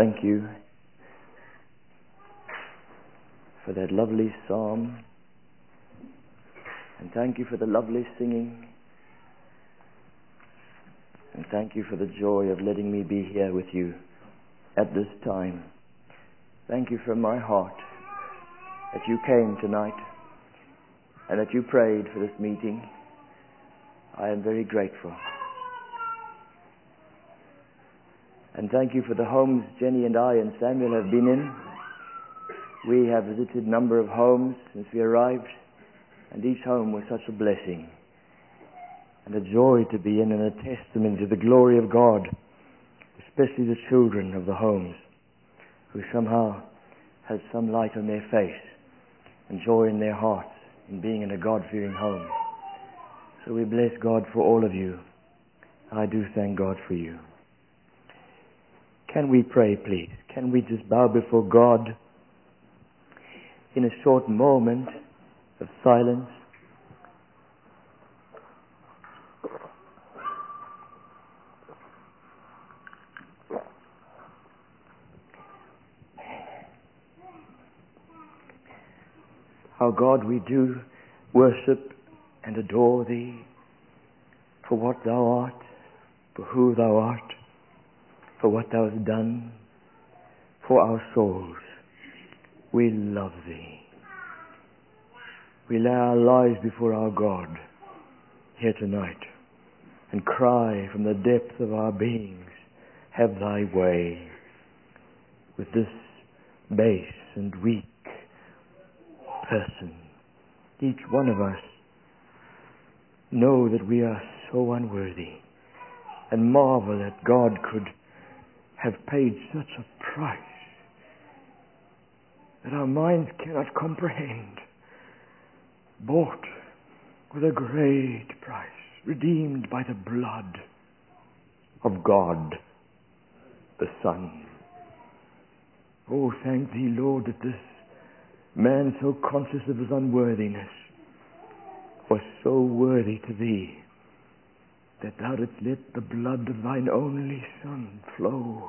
Thank you for that lovely psalm, and thank you for the lovely singing, and thank you for the joy of letting me be here with you at this time. Thank you from my heart that you came tonight and that you prayed for this meeting. I am very grateful. And thank you for the homes Jenny and I and Samuel have been in. We have visited a number of homes since we arrived, and each home was such a blessing and a joy to be in, and a testament to the glory of God, especially the children of the homes, who somehow have some light on their face and joy in their hearts in being in a God-fearing home. So we bless God for all of you. I do thank God for you. Can we pray, please? Can we just bow before God in a short moment of silence? Our God, we do worship and adore Thee for what Thou art, for who Thou art, for what Thou hast done for our souls. We love Thee. We lay our lives before our God here tonight and cry from the depth of our beings, have Thy way with this base and weak person. Each one of us know that we are so unworthy, and marvel that God could have paid such a price that our minds cannot comprehend. Bought with a great price, redeemed by the blood of God the Son. Oh, thank Thee, Lord, that this man, so conscious of his unworthiness, was so worthy to Thee that Thou didst let the blood of Thine only Son flow,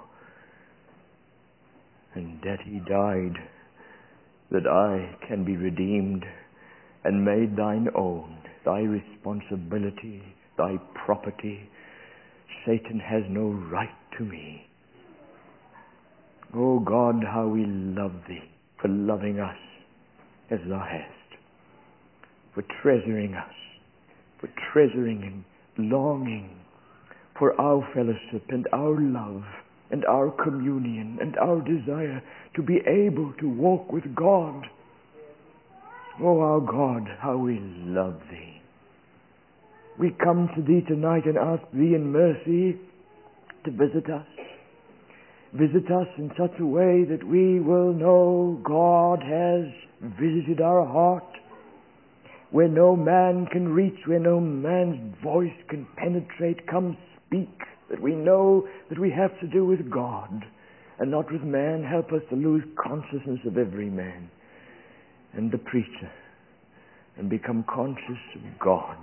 and that He died that I can be redeemed and made Thine own, Thy responsibility, Thy property. Satan has no right to me. Oh God, how we love Thee for loving us as Thou hast, for treasuring us, for treasuring and longing for our fellowship and our love and our communion and our desire to be able to walk with God. Oh, our God, how we love Thee. We come to Thee tonight and ask Thee in mercy to visit us. Visit us in such a way that we will know God has visited our heart, where no man can reach, where no man's voice can penetrate. Come speak, that we know that we have to do with God and not with man. Help us to lose consciousness of every man and the preacher and become conscious of God.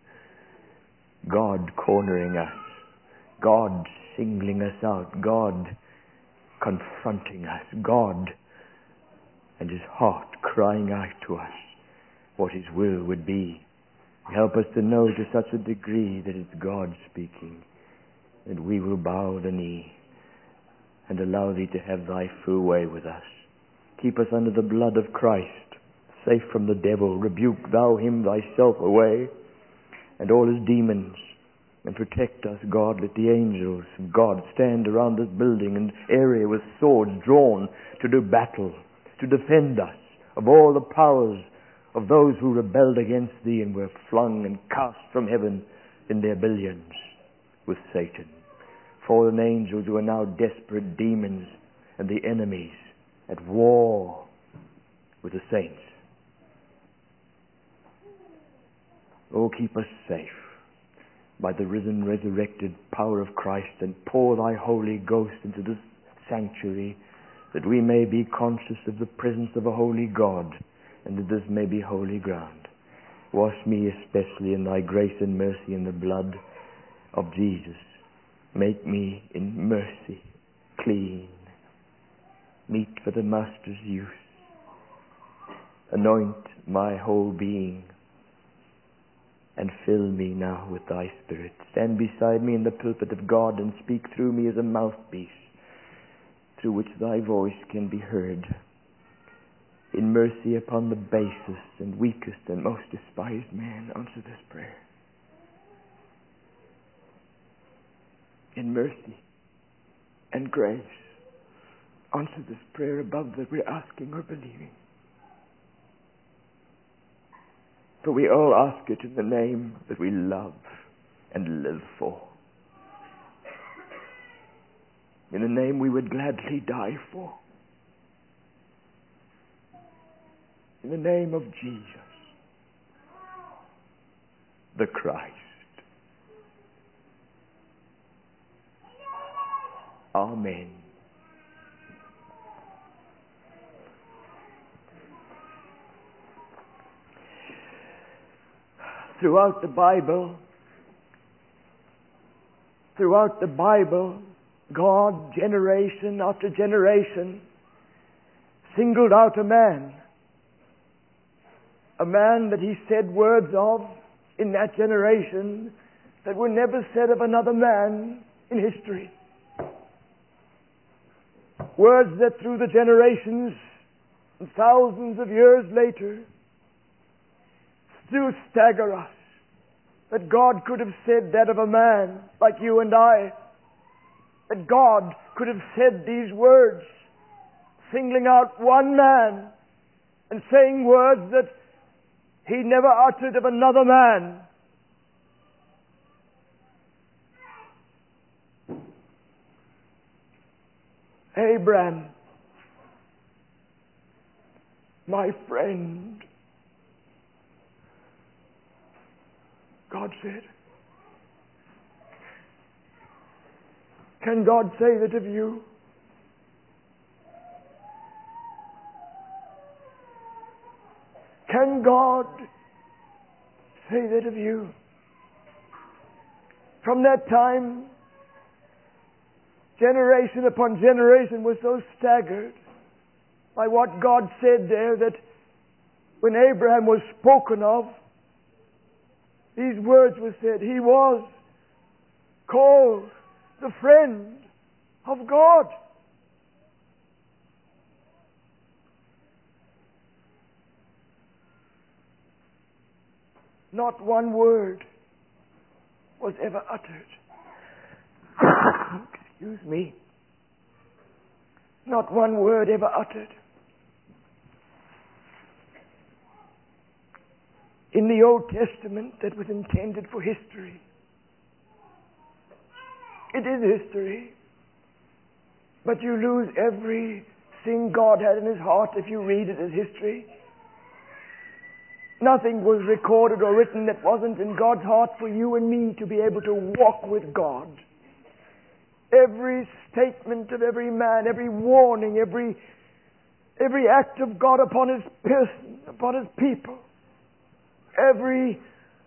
God cornering us, God singling us out, God confronting us, God and His heart crying out to us what His will would be. Help us to know to such a degree that it's God speaking, that we will bow the knee and allow Thee to have Thy full way with us. Keep us under the blood of Christ, safe from the devil. Rebuke Thou him Thyself away and all his demons, and protect us, God. Let the angels of God stand around this building and area with swords drawn to do battle, to defend us of all the powers of those who rebelled against Thee and were flung and cast from heaven in their billions with Satan. Fallen angels who are now desperate demons and the enemies at war with the saints. Oh, keep us safe by the risen, resurrected power of Christ, and pour Thy Holy Ghost into this sanctuary, that we may be conscious of the presence of a holy God, and that this may be holy ground. Wash me especially in Thy grace and mercy in the blood of Jesus. Make me in mercy clean meet for the Master's use. Anoint my whole being, and fill me now with thy Spirit. Stand beside me in the pulpit of God and speak through me as a mouthpiece through which thy voice can be heard. In mercy upon the basest and weakest and most despised man, answer this prayer. In mercy and grace, answer this prayer above that we're asking or believing. For we all ask it in the name that we love and live for. In the name we would gladly die for. In the name of Jesus, the Christ. Amen. Throughout the Bible, God, generation after generation, singled out a man that he said words of in that generation that were never said of another man in history. Words that through the generations and thousands of years later still stagger us. That God could have said that of a man like you and I. That God could have said these words, singling out one man and saying words that he never uttered of another man. Abraham, my friend, God said. Can God say that of you? Can God say that of you? From that time, generation upon generation was so staggered by what God said there that when Abraham was spoken of, these words were said. He was called the friend of God. Not one word was ever uttered. Excuse me. Not one word ever uttered. In the Old Testament that was intended for history. It is history. But you lose everything God had in his heart if you read it as history. Nothing was recorded or written that wasn't in God's heart for you and me to be able to walk with God. Every statement of every man, every warning, every act of God upon his person, upon his people, every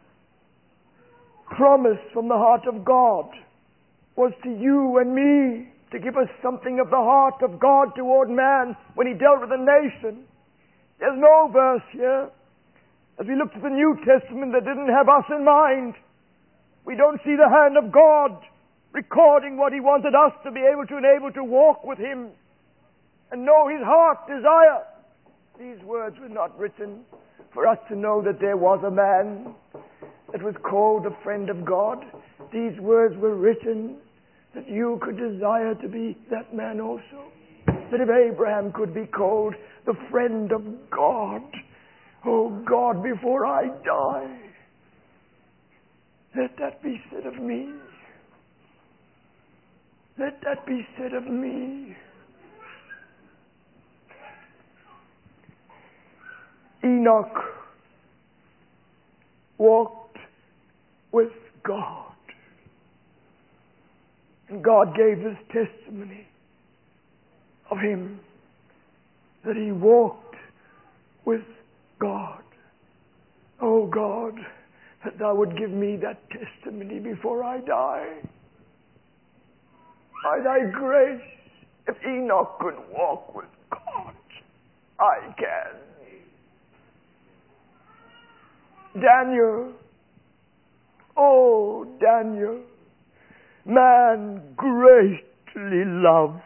promise from the heart of God was to you and me to give us something of the heart of God toward man when he dealt with a nation. There's no verse here, as we look to the New Testament, that didn't have us in mind. We don't see the hand of God recording what he wanted us to be able to enable to walk with him and know his heart desire. These words were not written for us to know that there was a man that was called a friend of God. These words were written that you could desire to be that man also. That if Abraham could be called the friend of God, oh God, before I die, let that be said of me. Let that be said of me. Enoch walked with God. And God gave this testimony of him, that he walked with God. Oh God, that thou would give me that testimony before I die. By thy grace If Enoch could walk with God, I can. Daniel, oh Daniel, man greatly loved.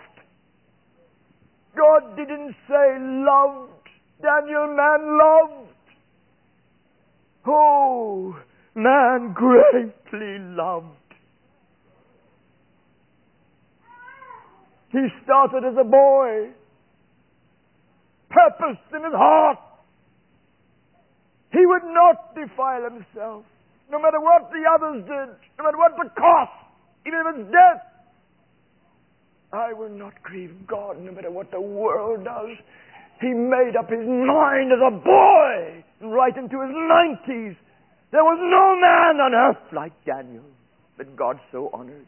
God didn't say loved. Daniel, man loved. Oh, man greatly loved. He started as a boy, purposed in his heart. He would not defile himself, no matter what the others did, no matter what the cost, even if it's death. I will not grieve God, no matter what the world does. He made up his mind as a boy, right into his 90s. There was no man on earth like Daniel that God so honored.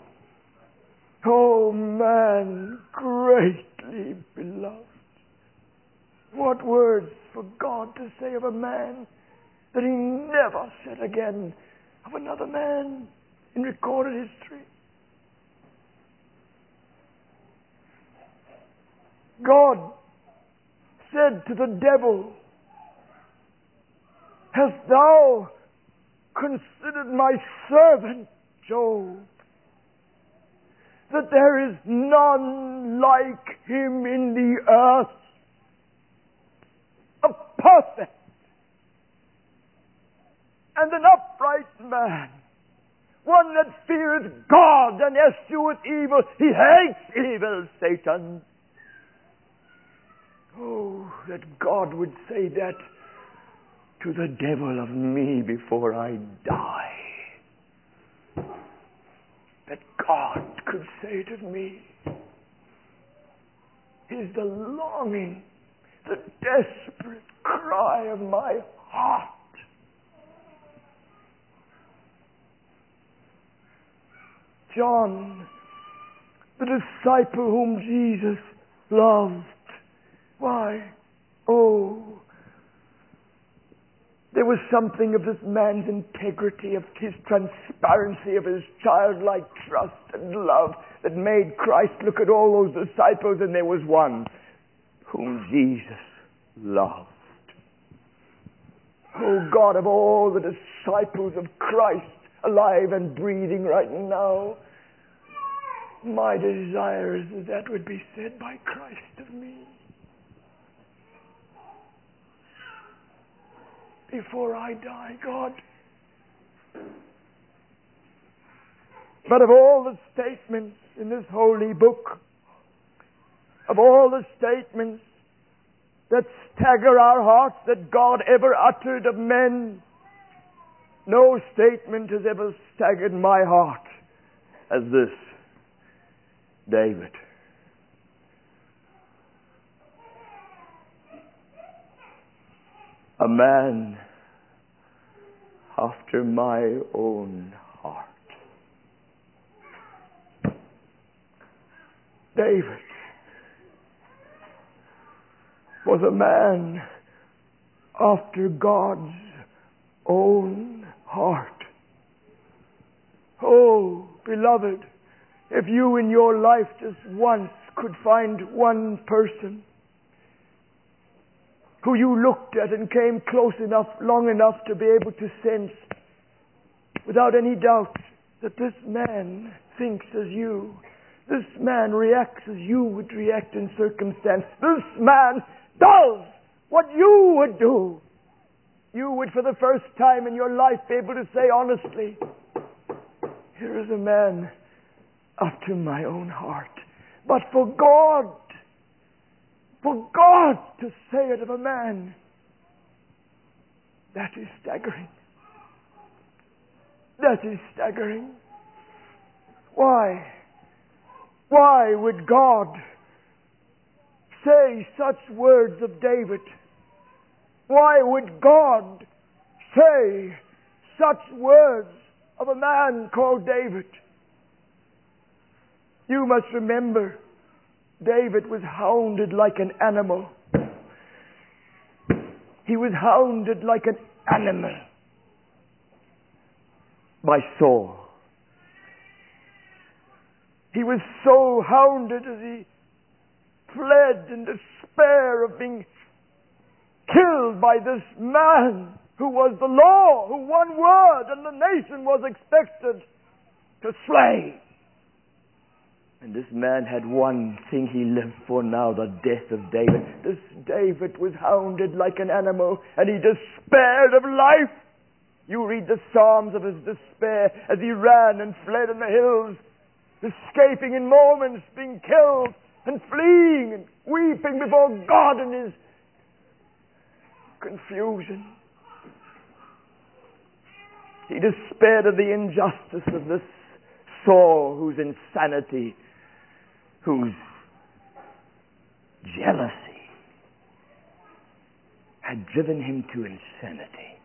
Oh, man, greatly beloved. What words for God to say of a man that he never said again of another man in recorded history. God said to the devil, "Hast thou considered my servant Job, that there is none like him in the earth, a perfect and an upright man, one that feareth God and escheweth evil. He hates evil, Satan." Oh, that God would say that to the devil of me before I die. That God could say it of me is the longing, the desperate cry of my heart. John, the disciple whom Jesus loved. Why? Oh, there was something of this man's integrity, of his transparency, of his childlike trust and love that made Christ look at all those disciples, and there was one whom Jesus loved. Oh God, of all the disciples of Christ alive and breathing right now, my desire is that that would be said by Christ of me. Before I die, God. But of all the statements in this holy book, of all the statements that stagger our hearts that God ever uttered of men, no statement has ever staggered my heart as this. David. A man after my own heart. David was a man after God's own heart. Oh, beloved, if you in your life just once could find one person who you looked at and came close enough, long enough to be able to sense without any doubt that this man thinks as you, this man reacts as you would react in circumstance, this man does what you would do, you would for the first time in your life be able to say honestly, here is a man after my own heart. But for God to say it of a man, that is staggering. That is staggering. Why? Why would God say such words of David? Why would God say such words of a man called David? You must remember, David was hounded like an animal. He was hounded like an animal by Saul. He was so hounded as he fled in despair of being killed by this man who was the law, who one word and the nation was expected to slay. And this man had one thing he lived for now, the death of David. This David was hounded like an animal, and he despaired of life. You read the Psalms of his despair as he ran and fled in the hills, escaping in moments, being killed, and fleeing and weeping before God in his confusion. He despaired of the injustice of this Saul, whose insanity, whose jealousy had driven him to insanity.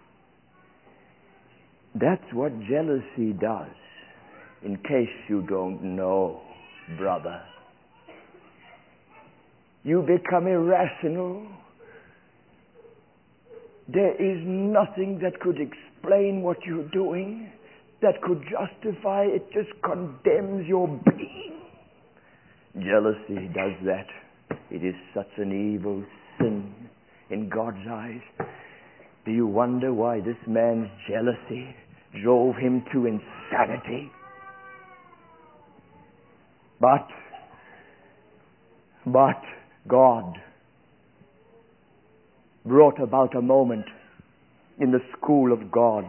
That's what jealousy does, in case you don't know, brother. You become irrational. There is nothing that could explain what you're doing, that could justify it. Just condemns your being. Jealousy does that. It is such an evil sin in God's eyes. Do you wonder why this man's jealousy drove him to insanity? But God brought about a moment in the school of God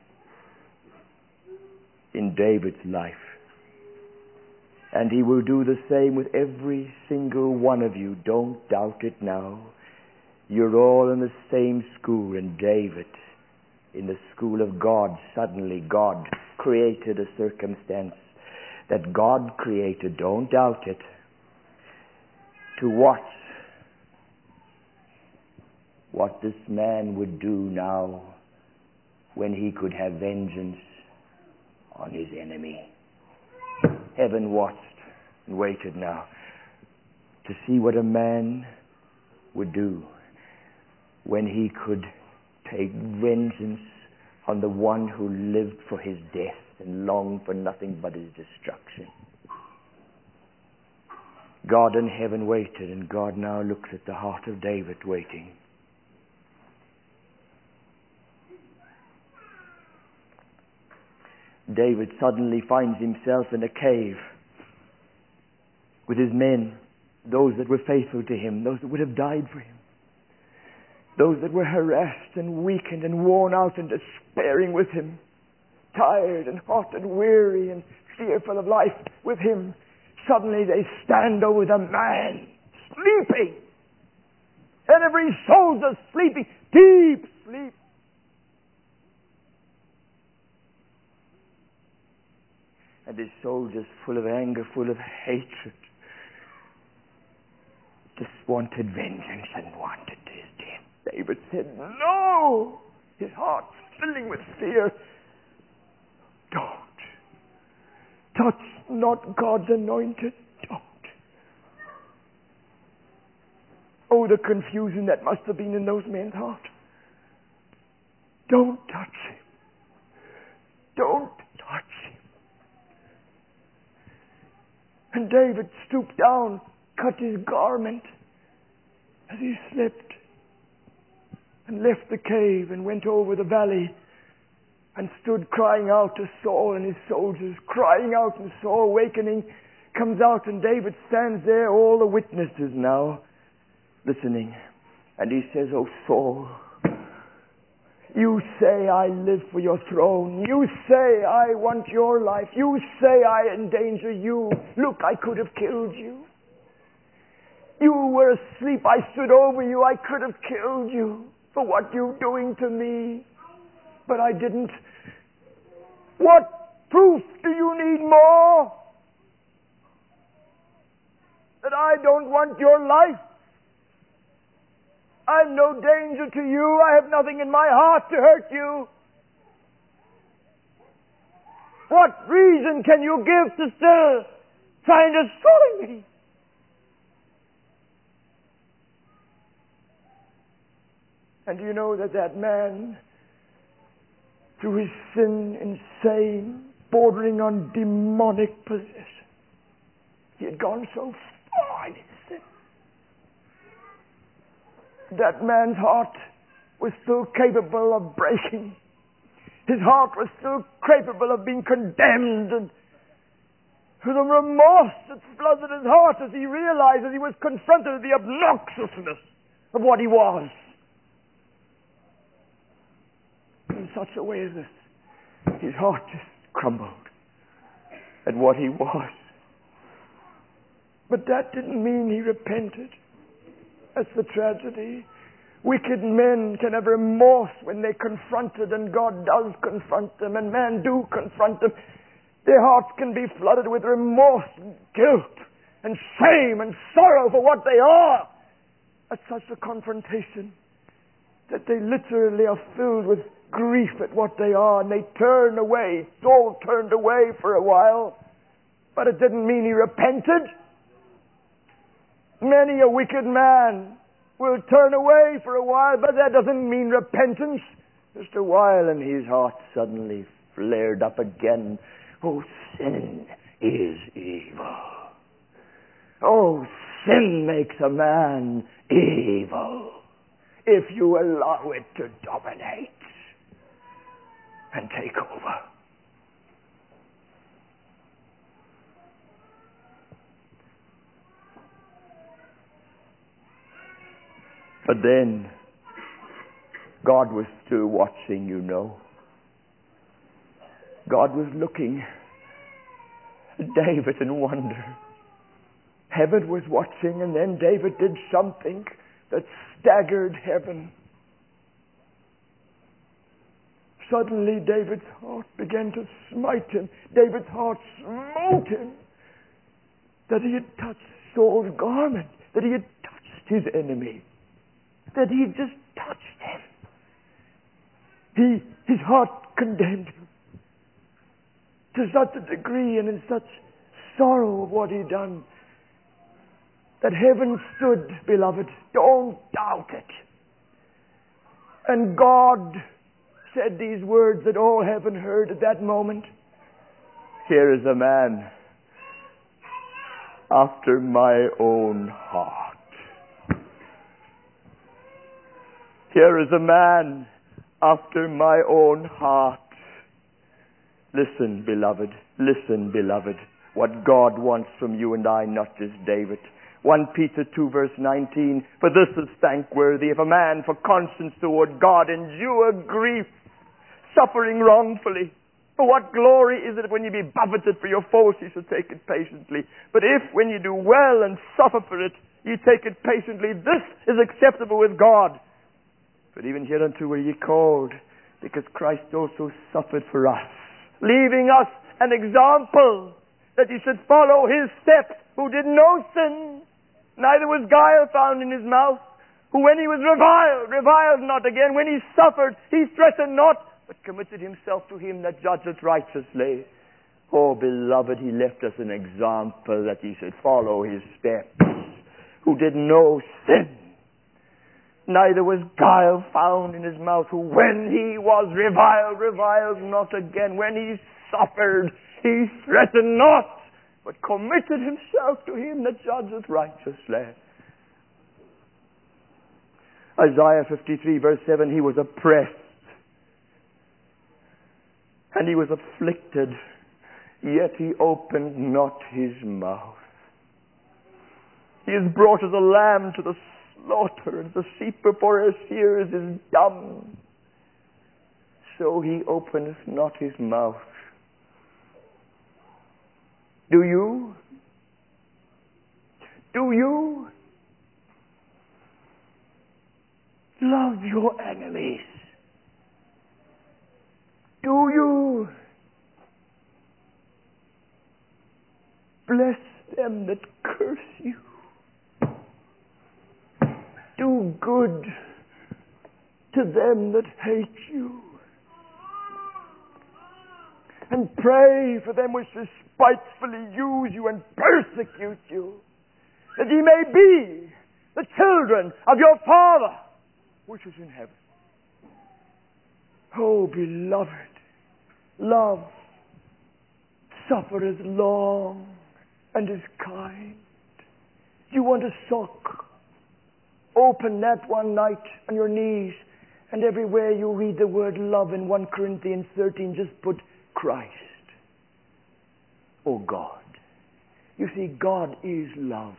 in David's life. And he will do the same with every single one of you. Don't doubt it now. You're all in the same school, and David, in the school of God, suddenly God created a circumstance that God created, don't doubt it, to watch what this man would do now when he could have vengeance on his enemy. Heaven watched and waited now to see what a man would do when he could take vengeance on the one who lived for his death and longed for nothing but his destruction. God in heaven waited, and God now looks at the heart of David waiting. David suddenly finds himself in a cave with his men, those that were faithful to him, those that would have died for him, those that were harassed and weakened and worn out and despairing with him, tired and hot and weary and fearful of life with him. Suddenly they stand over the man, sleeping, and every soldier sleeping, deep sleep. And his soldiers, full of anger, full of hatred, just wanted vengeance and wanted his death. David said, no! His heart filling with fear. Don't. Touch not God's anointed. Don't. Oh, the confusion that must have been in those men's hearts. Don't touch him. Don't touch him. And David stooped down, cut his garment as he slept, and left the cave and went over the valley and stood crying out to Saul and his soldiers, crying out, and Saul, awakening, comes out, and David stands there, all the witnesses now, listening. And he says, oh Saul, you say I live for your throne. You say I want your life. You say I endanger you. Look, I could have killed you. You were asleep. I stood over you. I could have killed you for what you're doing to me. But I didn't. What proof do you need more? That I don't want your life? I'm no danger to you. I have nothing in my heart to hurt you. What reason can you give to still trying to destroy me? And do you know that man, through his sin, insane, bordering on demonic possession, he had gone so far in his sin. that man's heart was still capable of breaking. His heart was still capable of being condemned, and the remorse that flooded his heart as he realized that he was confronted with the obnoxiousness of what he was. In such a way as this, his heart just crumbled at what he was. But that didn't mean he repented. That's the tragedy. Wicked men can have remorse when they're confronted, and God does confront them, and man do confront them. Their hearts can be flooded with remorse and guilt and shame and sorrow for what they are at such a confrontation that they literally are filled with grief at what they are, and they turn away. Saul turned away for a while, but it didn't mean he repented. Many a wicked man will turn away for a while, but that doesn't mean repentance. Just a while and his heart suddenly flared up again. Oh, sin is evil. Oh, sin makes a man evil if you allow it to dominate and take over. But then, God was still watching, you know. God was looking at David in wonder. Heaven was watching, and then David did something that staggered heaven. Suddenly David's heart began to smite him. David's heart smote him that he had touched Saul's garment, that he had touched his enemy, that he had just touched him. His heart condemned him to such a degree and in such sorrow of what he'd done that heaven stood, beloved. Don't doubt it. And God said these words that all heaven heard at that moment. Here is a man after my own heart. Here is a man after my own heart. Listen, beloved. Listen, beloved. What God wants from you and I, not just David. 1 Peter 2 verse 19. For this is thankworthy, if a man for conscience toward God endure grief, suffering wrongfully. For what glory is it when you be buffeted for your faults, you shall take it patiently. But if when you do well and suffer for it, you take it patiently, this is acceptable with God. But even hereunto were ye called, because Christ also suffered for us, leaving us an example that you should follow his steps, who did no sin, neither was guile found in his mouth, who when he was reviled not again, when he suffered, he threatened not, but committed himself to him that judgeth righteously. Oh, beloved, he left us an example that ye should follow his steps, who did no sin, neither was guile found in his mouth, who when he was reviled not again, when he suffered, he threatened not, but committed himself to him that judgeth righteously. Isaiah 53 verse 7, he was oppressed and he was afflicted, yet he opened not his mouth. He is brought as a lamb to the slaughter, and the sheep before his shearers is dumb. So he openeth not his mouth. Do you? Do you love your enemies? Do you bless them that curse you? Do good to them that hate you, and pray for them which despitefully use you and persecute you, that ye may be the children of your Father which is in heaven. Oh, beloved, love suffereth long and is kind. Do you want a sock Open that one night on your knees, and everywhere you read the word love in 1 Corinthians 13, just put Christ. Oh God. You see, God is love.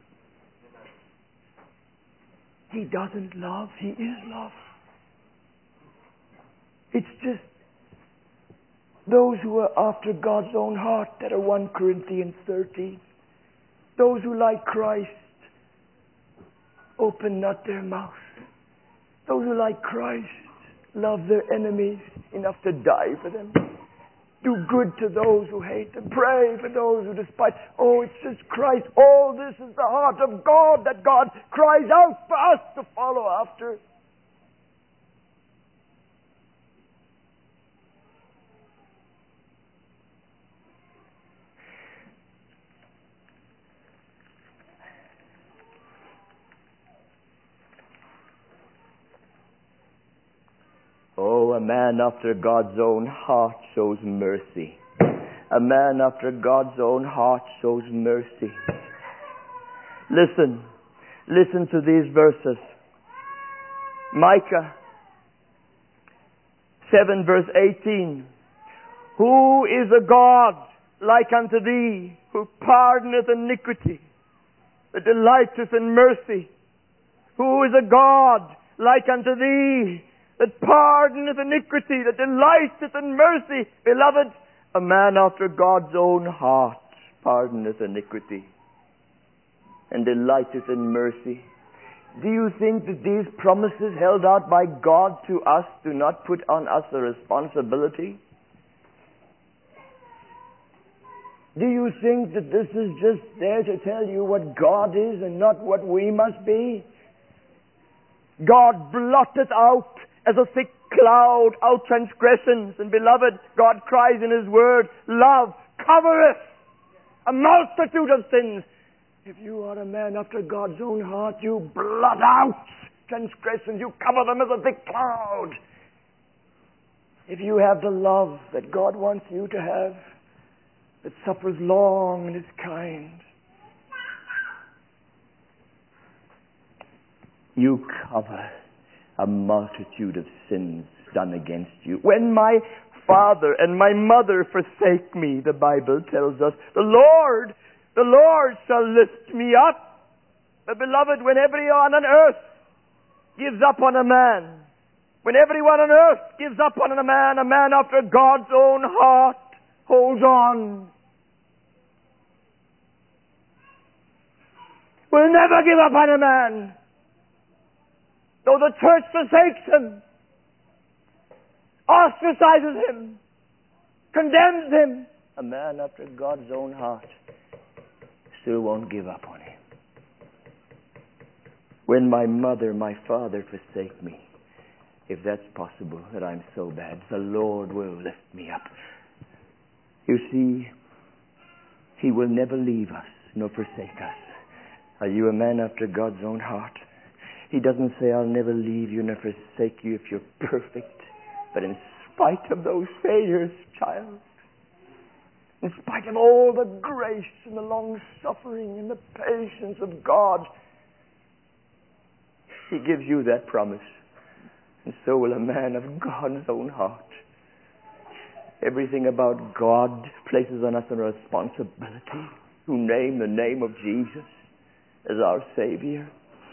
He doesn't love. He is love. It's just those who are after God's own heart that are 1 Corinthians 13. Those who like Christ open not their mouth. Those who like Christ love their enemies enough to die for them. Do good to those who hate them. Pray for those who despise. Oh, it's just Christ. All this is the heart of God that God cries out for us to follow after. Oh, a man after God's own heart shows mercy. A man after God's own heart shows mercy. Listen to these verses. Micah 7 verse 18. Who is a God like unto thee, who pardoneth iniquity, that delighteth in mercy? Who is a God like unto thee, that pardoneth iniquity, that delighteth in mercy? Beloved, a man after God's own heart pardoneth iniquity and delighteth in mercy. Do you think that these promises held out by God to us do not put on us a responsibility? Do you think that this is just there to tell you what God is and not what we must be? God blotteth out as a thick cloud our transgressions. And beloved, God cries in His Word, love covereth a multitude of sins. If you are a man after God's own heart, you blot out transgressions. You cover them as a thick cloud. If you have the love that God wants you to have, that suffers long and is kind, you cover a multitude of sins done against you. When my father and my mother forsake me, the Bible tells us, the Lord shall lift me up. But beloved, when everyone on earth gives up on a man, when everyone on earth gives up on a man after God's own heart holds on. We'll never give up on a man. Though the church forsakes him, ostracizes him, condemns him, a man after God's own heart still won't give up on him. When my mother, my father forsake me, if that's possible, that I'm so bad, the Lord will lift me up. You see, He will never leave us nor forsake us. Are you a man after God's own heart? He doesn't say, I'll never leave you nor forsake you if you're perfect. But in spite of those failures, child, in spite of all the grace and the long-suffering and the patience of God, He gives you that promise. And so will a man of God's own heart. Everything about God places on us a responsibility to name the name of Jesus as our Savior.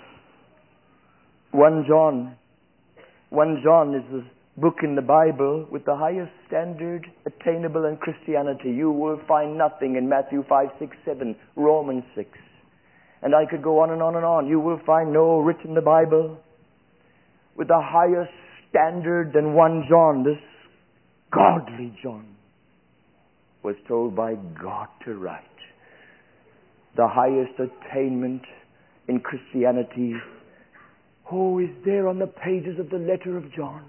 1 John is the book in the Bible with the highest standard attainable in Christianity. You will find nothing in Matthew 5, 6, 7, Romans 6. And I could go on and on and on. You will find no writ in the Bible with the highest standard than 1 John. This godly John was told by God to write. The highest attainment in Christianity is there on the pages of the letter of John.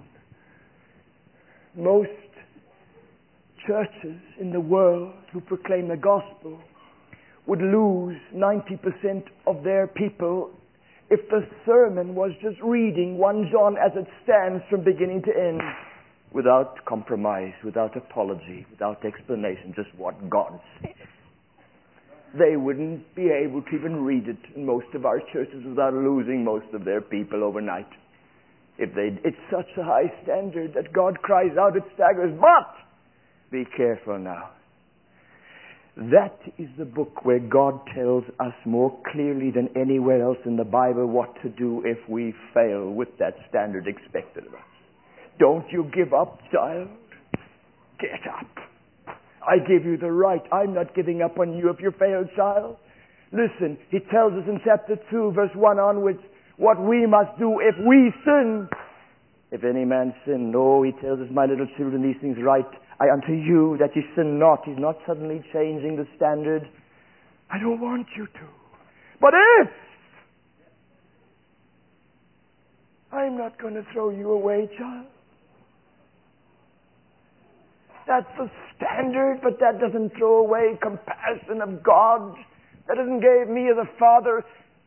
Most churches in the world who proclaim the gospel would lose 90% of their people if the sermon was just reading 1 John as it stands from beginning to end, without compromise, without apology, without explanation, just what God says. they wouldn't be able to even read it in most of our churches without losing most of their people overnight. It's such a high standard that God cries out, it staggers. But be careful now. That is the book where God tells us more clearly than anywhere else in the Bible what to do if we fail with that standard expected of us. Don't you give up, child. Get up. I give you the right. I'm not giving up on you if you fail, child. Listen, he tells us in chapter 2, verse 1 onwards, what we must do if we sin. If any man sin, he tells us, my little children, these things write I unto you, that ye sin not. He's not suddenly changing the standard. I don't want you to. But if, I'm not going to throw you away, child. That's the standard, but that doesn't throw away compassion of God. That doesn't give me as a father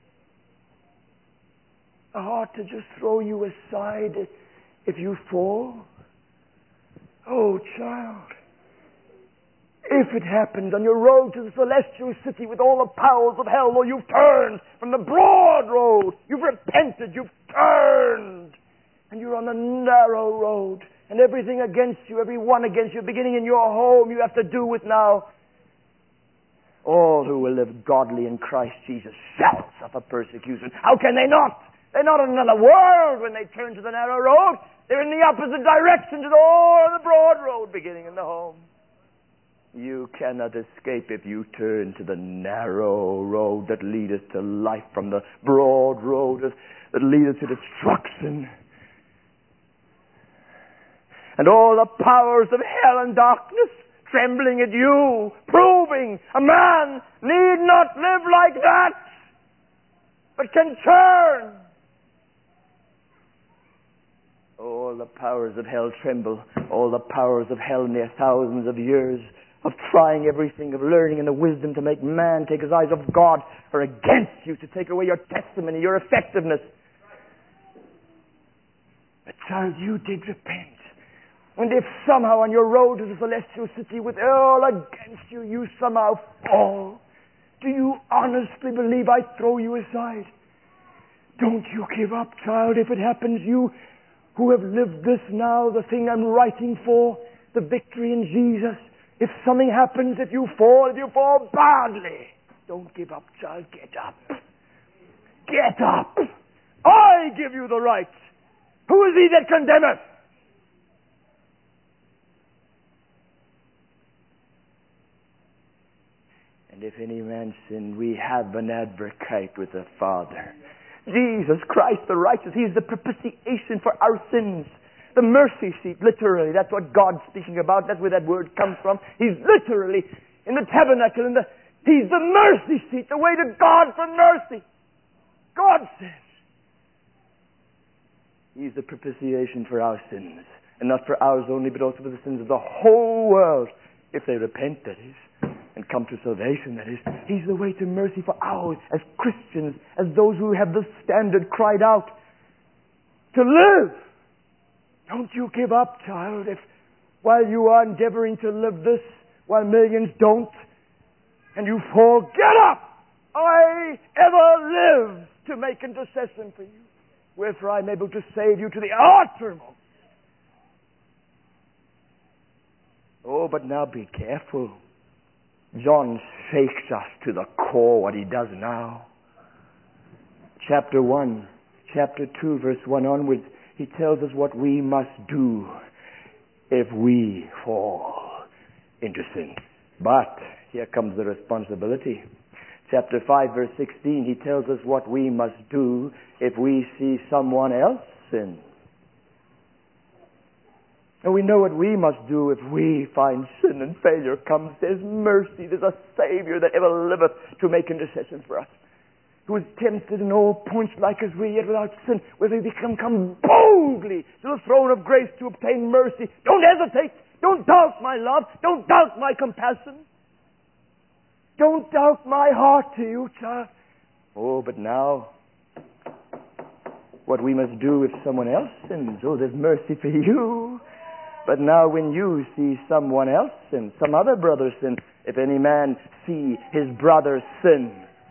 a heart to just throw you aside if you fall. Oh, child, if it happens on your road to the celestial city with all the powers of hell, or you've turned from the broad road, you've repented, you've turned, and you're on the narrow road, and everything against you, everyone against you, beginning in your home, you have to do with now. All who will live godly in Christ Jesus shall suffer persecution. How can they not? They're not in another world when they turn to the narrow road. They're in the opposite direction to the broad road, beginning in the home. You cannot escape if you turn to the narrow road that leadeth to life from the broad road that leadeth to destruction. And all the powers of hell and darkness trembling at you, proving a man need not live like that, but can turn. All the powers of hell tremble. All the powers of hell in their thousands of years of trying everything, of learning and the wisdom to make man take his eyes off God are against you, to take away your testimony, your effectiveness. But child, you did repent. And if somehow on your road to the celestial city with all against you, you somehow fall, do you honestly believe I throw you aside? Don't you give up, child. If it happens, you who have lived this now, the thing I'm writing for, the victory in Jesus. If something happens, if you fall badly, don't give up, child. Get up. Get up. I give you the right. Who is he that condemneth? And if any man sin, we have an advocate with the Father, Jesus Christ the righteous. He's the propitiation for our sins. The mercy seat, literally. That's what God's speaking about. That's where that word comes from. He's literally in the tabernacle. He's the mercy seat, the way to God for mercy. God says He's the propitiation for our sins. And not for ours only, but also for the sins of the whole world. If they repent, that is. And come to salvation, that is. He's the way to mercy for ours as Christians, as those who have the standard cried out to live. Don't you give up, child. If while you are endeavoring to live this, while millions don't, and you fall, get up. I ever live to make intercession for you. Wherefore I am able to save you to the uttermost. Oh, but now be careful. John shakes us to the core what he does now. Chapter 1, chapter 2, verse 1 onwards, he tells us what we must do if we fall into sin. But here comes the responsibility. Chapter 5, verse 16, he tells us what we must do if we see someone else sin. And we know what we must do if we find sin and failure comes. There's mercy. There's a Savior that ever liveth to make intercession for us, who is tempted in all points like as we, yet without sin, where we come boldly to the throne of grace to obtain mercy. Don't hesitate. Don't doubt my love. Don't doubt my compassion. Don't doubt my heart to you, child. Oh, but now, what we must do if someone else sins. Oh, there's mercy for you. But now when you see someone else sin, some other brother sin, If any man see his brother sin.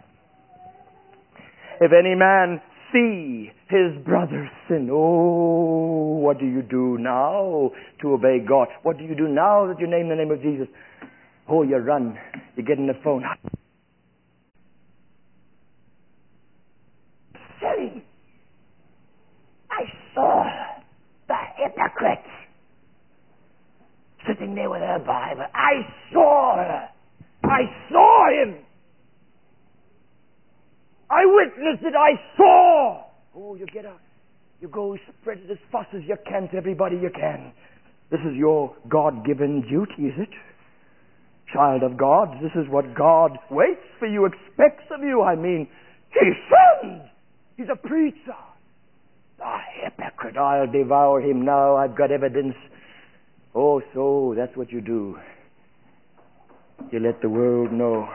If any man see his brother sin. Oh, what do you do now to obey God? What do you do now that you name the name of Jesus? Oh, you run. You get in the phone. Sin. I saw the hypocrite sitting there with her Bible. I saw her. I saw him. I witnessed it. I saw. Oh, you get up. You go spread it as fast as you can to everybody you can. This is your God-given duty, is it? Child of God, this is what God waits for you, expects of you. I mean, he sinned. He's a preacher. A hypocrite. I'll devour him now. I've got evidence. Oh, so that's what you do. You let the world know.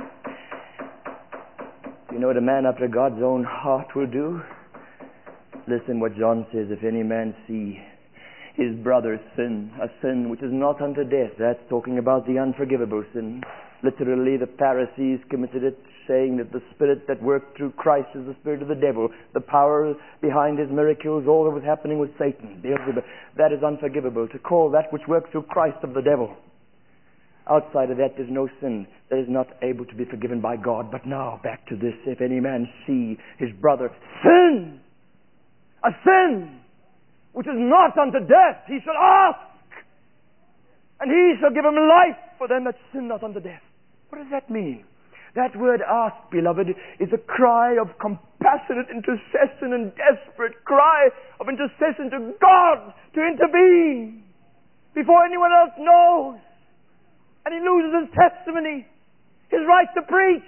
You know what a man after God's own heart will do? Listen what John says. If any man see his brother sin, a sin which is not unto death. That's talking about the unforgivable sin. Literally, the Pharisees committed it, saying that the spirit that worked through Christ is the spirit of the devil. The power behind his miracles, all that was happening was Satan. That is unforgivable. To call that which works through Christ of the devil. Outside of that, there's no sin that is not able to be forgiven by God. But now, back to this. If any man see his brother sin, a sin which is not unto death, he shall ask, and he shall give him life for them that sin not unto death. What does that mean? That word ask, beloved, is a cry of compassionate intercession and desperate cry of intercession to God to intervene before anyone else knows. And he loses his testimony, his right to preach.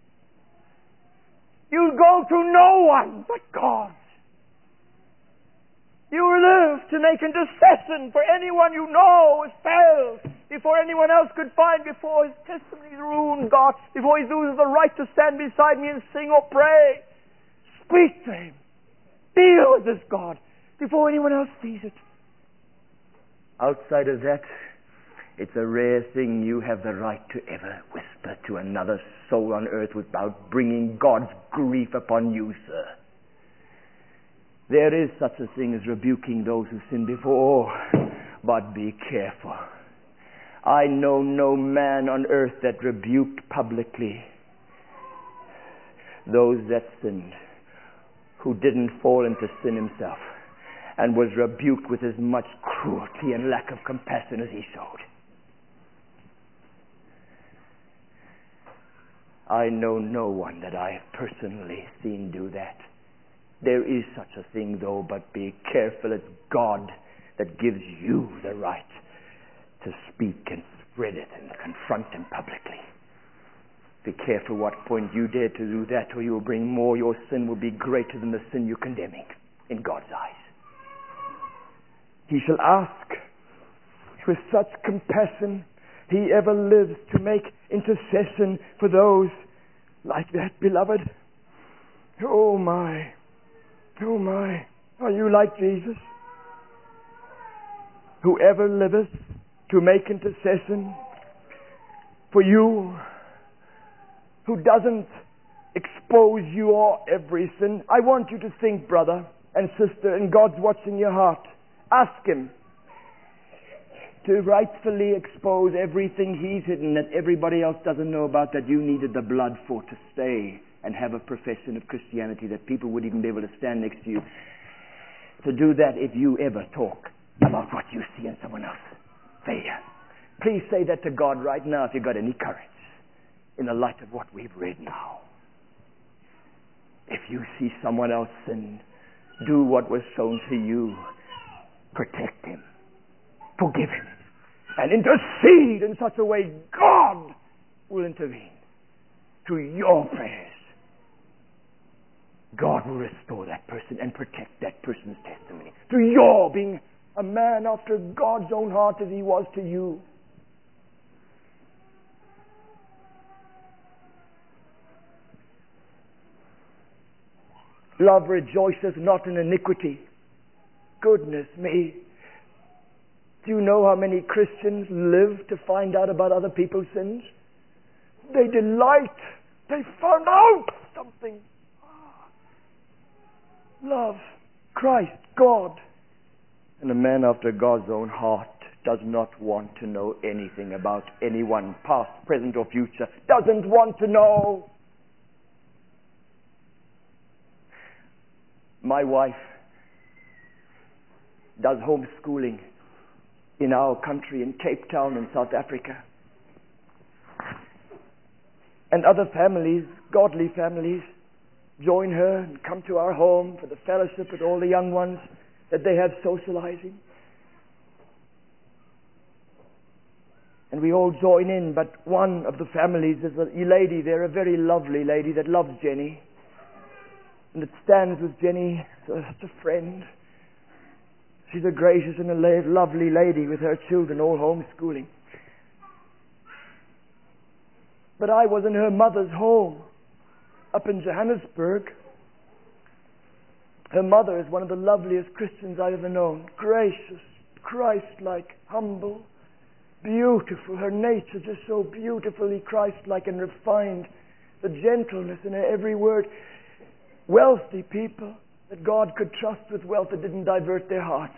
You'll go to no one but God. You live to make intercession for anyone you know has failed before anyone else could find, before his testimony is ruined, God, before he loses the right to stand beside me and sing or pray. Speak to him. Deal with this, God, before anyone else sees it. Outside of that, it's a rare thing you have the right to ever whisper to another soul on earth without bringing God's grief upon you, sir. There is such a thing as rebuking those who sin before, but be careful. I know no man on earth that rebuked publicly those that sinned, who didn't fall into sin himself, and was rebuked with as much cruelty and lack of compassion as he showed. I know no one that I have personally seen do that. There is such a thing, though, but be careful. It's God that gives you the right to speak and spread it and confront him publicly. Be careful what point you dare to do that, or you will bring more. Your sin will be greater than the sin you're condemning in God's eyes. He shall ask with such compassion. He ever lives to make intercession for those like that, beloved. Oh my. Oh my, are you like Jesus? Whoever liveth to make intercession for you, who doesn't expose your every sin. I want you to think, brother and sister, and God's watching your heart. Ask him to rightfully expose everything he's hidden that everybody else doesn't know about, that you needed the blood for to stay and have a profession of Christianity that people would even be able to stand next to you. To do that if you ever talk about what you see in someone else. There. Please say that to God right now if you've got any courage in the light of what we've read now. If you see someone else sin, do what was shown to you. Protect him. Forgive him. And intercede in such a way God will intervene through your prayers. God will restore that person and protect that person's testimony through your being a man after God's own heart as he was to you. Love rejoices not in iniquity. Goodness me. Do you know how many Christians live to find out about other people's sins? They delight. They found out something. Love. Christ. God. And a man after God's own heart does not want to know anything about anyone, past, present, or future. Doesn't want to know. My wife does homeschooling in our country, in Cape Town in South Africa. And other families, godly families, join her and come to our home for the fellowship with all the young ones that they have socializing. And we all join in, but one of the families is a lady there, a very lovely lady that loves Jenny. And that stands with Jenny as a friend. She's a gracious and a lovely lady with her children all homeschooling. But I was in her mother's home up in Johannesburg. Her mother is one of the loveliest Christians I've ever known. Gracious, Christ-like, humble, beautiful. Her nature just so beautifully Christ-like and refined. The gentleness in her every word. Wealthy people that God could trust with wealth that didn't divert their hearts.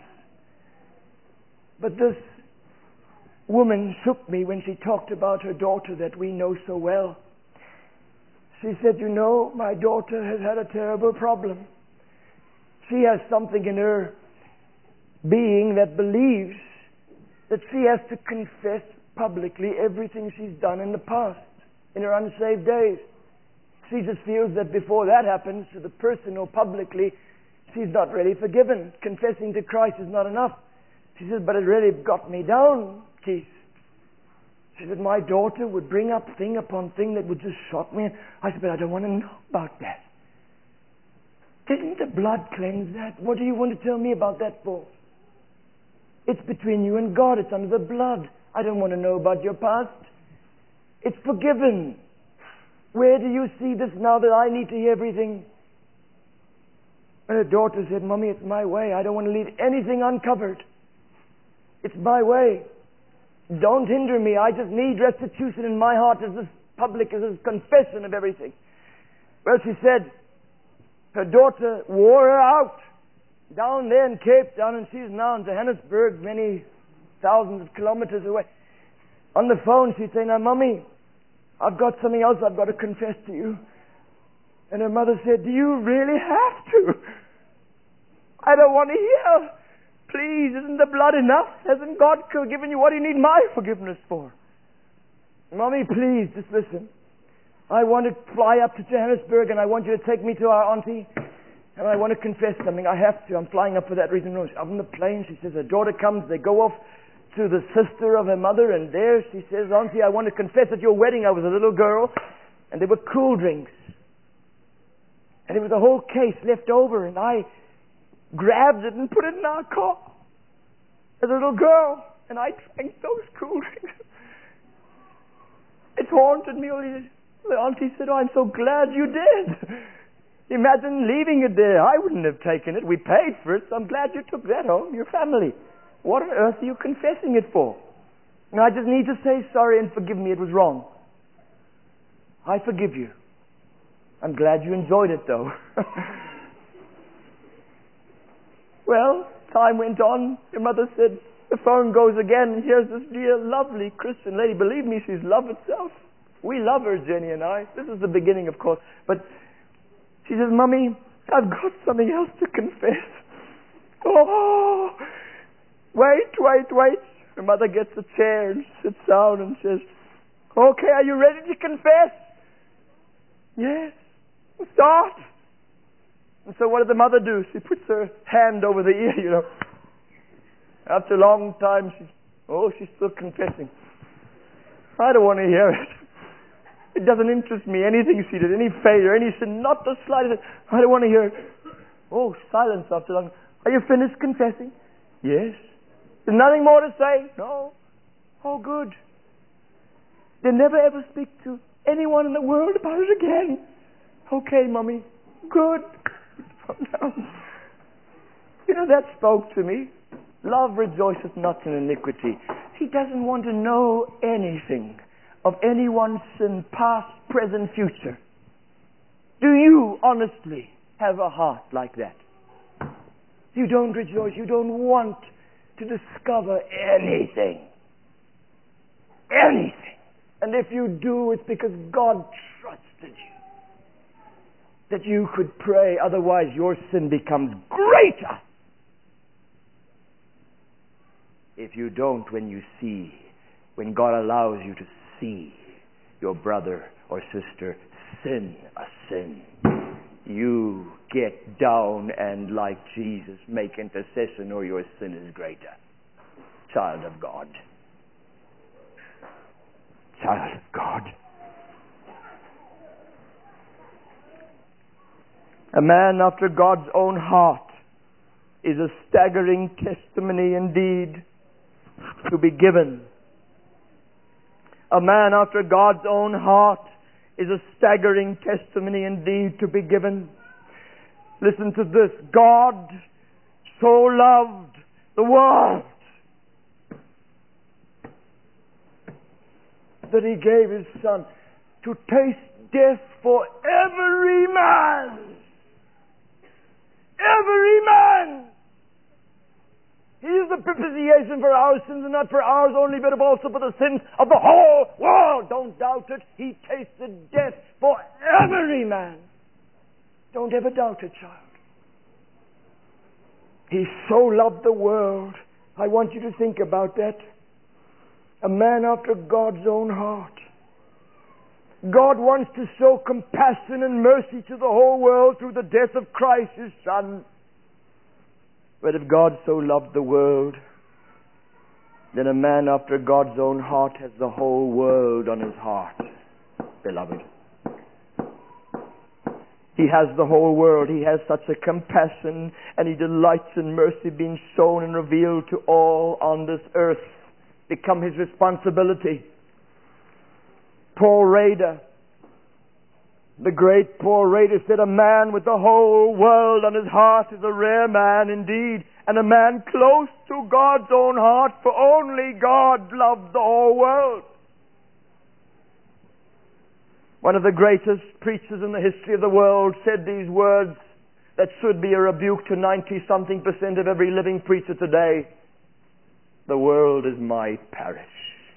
But this woman shook me when she talked about her daughter that we know so well. She said, you know, my daughter has had a terrible problem. She has something in her being that believes that she has to confess publicly everything she's done in the past, in her unsaved days. She just feels that before that happens to the person or publicly, she's not really forgiven. Confessing to Christ is not enough. She says, but it really got me down, Keith. She said, my daughter would bring up thing upon thing that would just shock me. I said, but I don't want to know about that. Didn't the blood cleanse that? What do you want to tell me about that for? It's between you and God. It's under the blood. I don't want to know about your past. It's forgiven. Where do you see this now that I need to hear everything? And her daughter said, Mommy, it's my way. I don't want to leave anything uncovered. It's my way. Don't hinder me. I just need restitution in my heart as this public, as this confession of everything. Well, she said, her daughter wore her out down there in Cape Town, and she's now in Johannesburg, many thousands of kilometers away. On the phone, she'd say, now, Mommy, I've got something else I've got to confess to you. And her mother said, do you really have to? I don't want to hear. Please, isn't the blood enough? Hasn't God forgiven you? What do you need my forgiveness for? Mommy, please, just listen. I want to fly up to Johannesburg and I want you to take me to our auntie. And I want to confess something. I have to. I'm flying up for that reason. Up on the plane, she says, her daughter comes. They go off to the sister of her mother. And there she says, Auntie, I want to confess at your wedding I was a little girl. And there were cool drinks. And there was a whole case left over. And I grabbed it and put it in our car as a little girl. And I drank those cool drinks. It's haunted me all these years. The auntie said, oh, I'm so glad you did. Imagine leaving it there. I wouldn't have taken it. We paid for it, so I'm glad you took that home, your family. What on earth are you confessing it for? And I just need to say sorry and forgive me. It was wrong. I forgive you. I'm glad you enjoyed it, though. Well, time went on. Your mother said, the phone goes again, and here's this dear, lovely Christian lady. Believe me, she's love itself. We love her, Jenny and I. This is the beginning, of course. But she says, Mommy, I've got something else to confess. Oh, wait. Her mother gets a chair and sits down and says, okay, are you ready to confess? Yes. Start. And so what did the mother do? She puts her hand over the ear, you know. After a long time, she's still confessing. I don't want to hear it. It doesn't interest me, anything she did, any failure, any sin, not the slightest. I don't want to hear it. Oh, silence after long. Are you finished confessing? Yes. There's nothing more to say? No. Oh, good. They never ever speak to anyone in the world about it again. Okay, Mommy. Good. You know, that spoke to me. Love rejoiceth not in iniquity. He doesn't want to know anything of anyone's sin, past, present, future. Do you honestly have a heart like that? You don't rejoice. You don't want to discover anything. Anything. And if you do, it's because God trusted you that you could pray. Otherwise, your sin becomes greater. If you don't, when God allows you to see your brother or sister sin a sin, you get down and, like Jesus, make intercession, or your sin is greater. Child of God. Child of God. A man after God's own heart is a staggering testimony indeed to be given. A man after God's own heart is a staggering testimony indeed to be given. Listen to this. God so loved the world that He gave His Son to taste death for every man. Every man. He is the propitiation for our sins, and not for ours only, but also for the sins of the whole world. Don't doubt it. He tasted death for every man. Don't ever doubt it, child. He so loved the world. I want you to think about that. A man after God's own heart. God wants to show compassion and mercy to the whole world through the death of Christ, His Son. But if God so loved the world, then a man after God's own heart has the whole world on his heart, beloved. He has the whole world. He has such a compassion, and He delights in mercy being shown and revealed to all on this earth. Become His responsibility. Paul Rader, the great Paul Rader, said, a man with the whole world on his heart is a rare man indeed, and a man close to God's own heart, for only God loved the whole world. One of the greatest preachers in the history of the world said these words that should be a rebuke to 90-something% of every living preacher today. The world is my parish.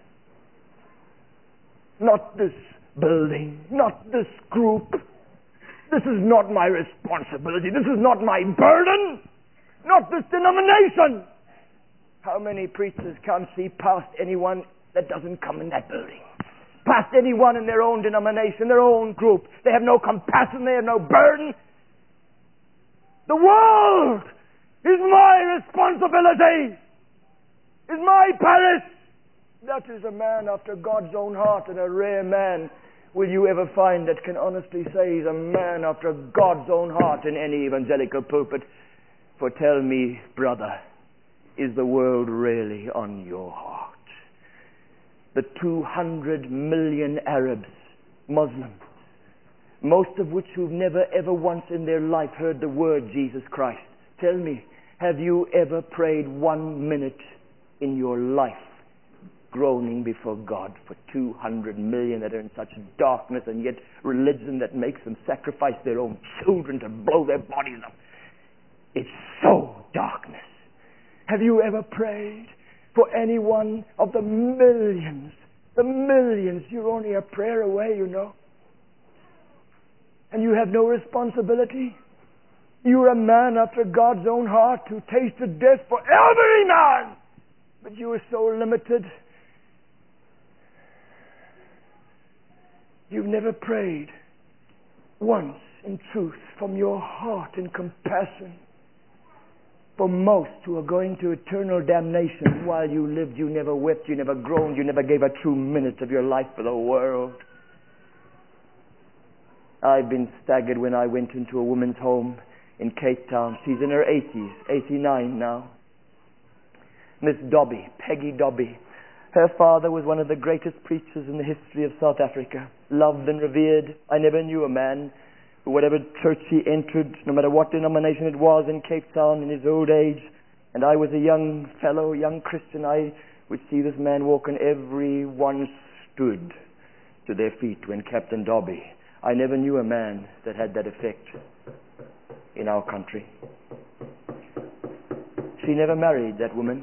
Not this building, not this group. This is not my responsibility. This is not my burden. Not this denomination. How many preachers can't see past anyone that doesn't come in that building? Past anyone in their own denomination, their own group. They have no compassion. They have no burden. The world is my responsibility. Is my parish. That is a man after God's own heart, and a rare man will you ever find that can honestly say he's a man after God's own heart in any evangelical pulpit. For tell me, brother, is the world really on your heart? The 200 million Arabs, Muslims, most of which who've never ever once in their life heard the word Jesus Christ. Tell me, have you ever prayed 1 minute in your life groaning before God for 200 million that are in such darkness, and yet religion that makes them sacrifice their own children to blow their bodies up? It's so darkness. Have you ever prayed for any one of the millions? The millions. You're only a prayer away, you know. And you have no responsibility. You're a man after God's own heart who tasted death for every man. But you are so limited. You've never prayed once in truth from your heart in compassion for most who are going to eternal damnation. While you lived, you never wept, you never groaned, you never gave a true minute of your life for the world. I've been staggered when I went into a woman's home in Cape Town. She's in her 80s, 89 now. Miss Dobby, Peggy Dobby. Her father was one of the greatest preachers in the history of South Africa. Loved and revered. I never knew a man who, whatever church he entered, no matter what denomination it was in Cape Town in his old age, and I was a young fellow, young Christian, I would see this man walk and everyone stood to their feet when Captain Dobby. I never knew a man that had that effect in our country. She never married, that woman.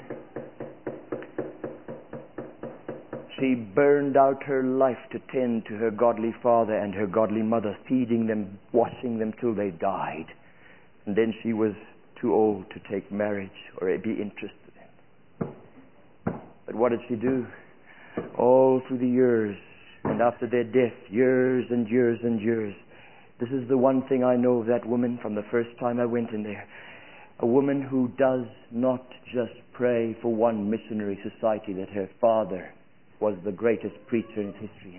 She burned out her life to tend to her godly father and her godly mother, feeding them, washing them till they died. And then she was too old to take marriage or be interested in. But what did she do? All through the years, and after their death, years and years and years. This is the one thing I know of that woman from the first time I went in there. A woman who does not just pray for one missionary society that her father was the greatest preacher in history.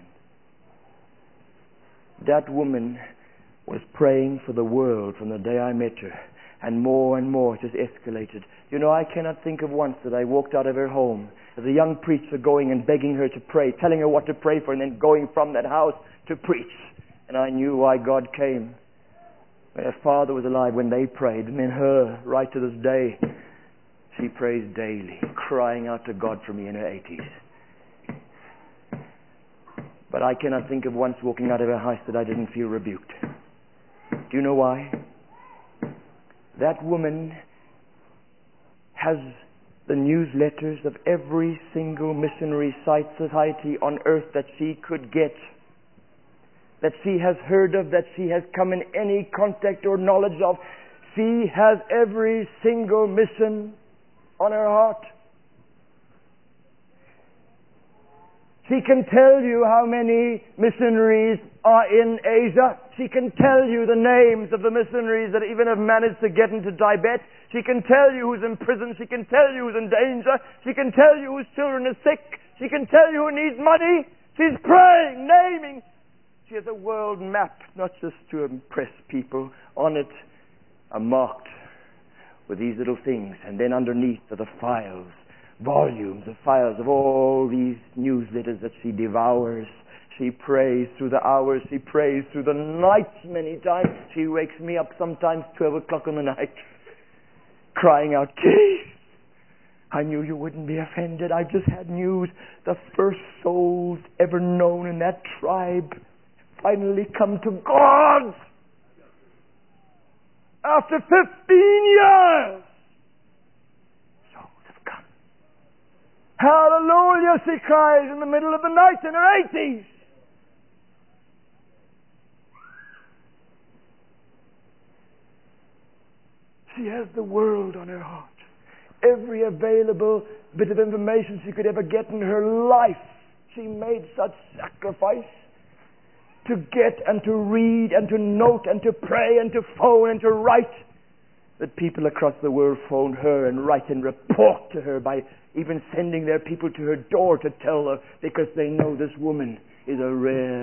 That woman was praying for the world from the day I met her. And more it has escalated. You know, I cannot think of once that I walked out of her home as a young preacher going and begging her to pray, telling her what to pray for, and then going from that house to preach. And I knew why God came. When her father was alive, when they prayed, and then her, right to this day, she prays daily, crying out to God for me in her 80s. But I cannot think of once walking out of her house that I didn't feel rebuked. Do you know why? That woman has the newsletters of every single missionary society on earth that she could get, that she has heard of, that she has come in any contact or knowledge of. She has every single mission on her heart. She can tell you how many missionaries are in Asia. She can tell you the names of the missionaries that even have managed to get into Tibet. She can tell you who's in prison. She can tell you who's in danger. She can tell you whose children are sick. She can tell you who needs money. She's praying, naming. She has a world map, not just to impress people. On it are marked with these little things. And then underneath are the files. Volumes of files of all these newsletters that she devours. She prays through the hours. She prays through the nights many times. She wakes me up sometimes 12 o'clock in the night, crying out, "Keith, I knew you wouldn't be offended. I just had news. The first souls ever known in that tribe finally come to God. After 15 years. Hallelujah," she cries in the middle of the night in her 80s. She has the world on her heart. Every available bit of information she could ever get in her life. She made such sacrifice to get and to read and to note and to pray and to phone and to write that people across the world phone her and write and report to her by even sending their people to her door to tell her, because they know this woman is a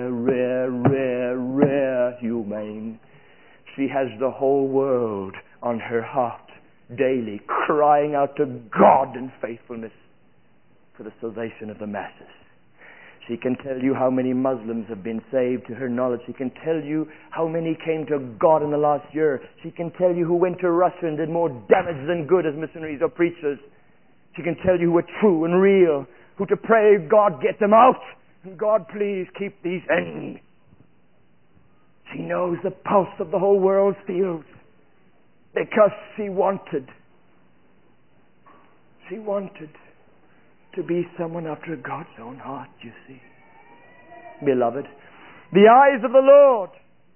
rare human. She has the whole world on her heart daily, crying out to God in faithfulness for the salvation of the masses. She can tell you how many Muslims have been saved to her knowledge. She can tell you how many came to God in the last year. She can tell you who went to Russia and did more damage than good as missionaries or preachers. She can tell you who are true and real, who to pray, God, get them out. And God, please keep these in. She knows the pulse of the whole world feels because she wanted to be someone after God's own heart, you see. Beloved, the eyes of the Lord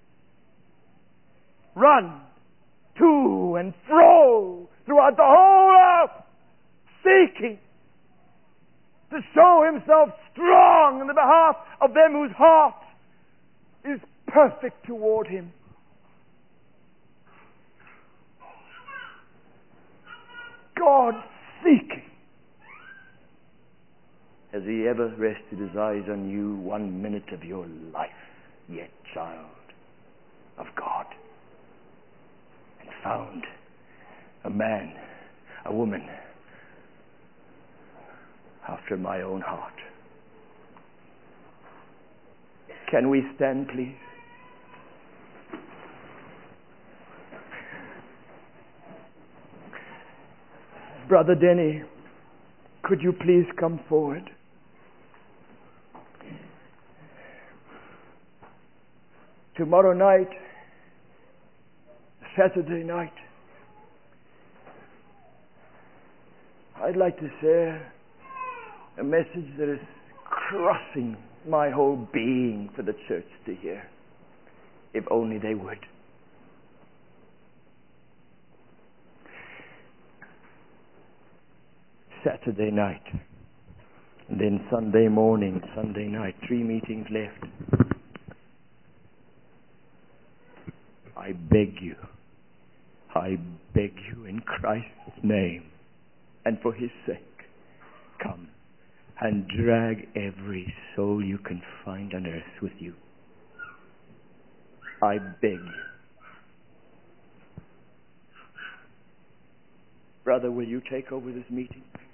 run to and fro throughout the whole earth, seeking to show himself strong in the behalf of them whose heart is perfect toward him. God seeking. Has he ever rested his eyes on you 1 minute of your life, yet child of God, and found a man, a woman, after my own heart? Can we stand, please? Brother Denny, could you please come forward? tomorrow night, Saturday night, I'd like to share a message that is crossing my whole being for the church to hear. If only they would. Saturday night, and then Sunday morning, Sunday night, 3 meetings left. I beg you in Christ's name and for His sake, come and drag every soul you can find on earth with you. I beg you. Brother, will you take over this meeting?